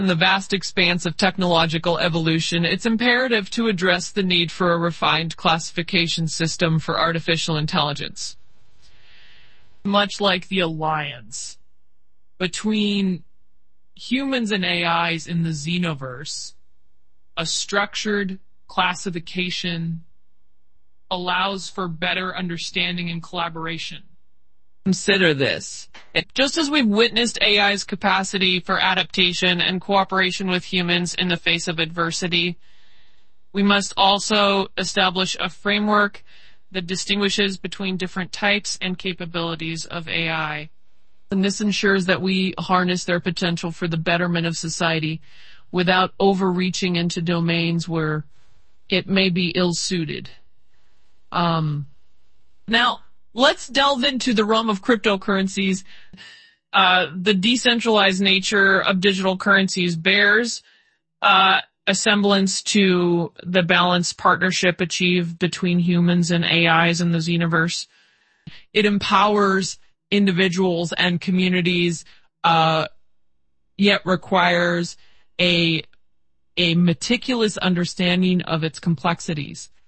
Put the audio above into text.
In the vast expanse of technological evolution, it's imperative to address the need for a refined classification system for artificial intelligence. Much like the alliance between humans and AIs in the Xenoverse, a structured classification allows for better understanding and collaboration. Consider this. Just as we've witnessed AI's capacity for adaptation and cooperation with humans in the face of adversity, we must also establish a framework that distinguishes between different types and capabilities of AI. And this ensures that we harness their potential for the betterment of society without overreaching into domains where it may be ill-suited. Now, let's delve into the realm of cryptocurrencies. The decentralized nature of digital currencies bears a semblance to the balanced partnership achieved between humans and AIs in the Xenoverse. It empowers individuals and communities, yet requires a meticulous understanding of its complexities.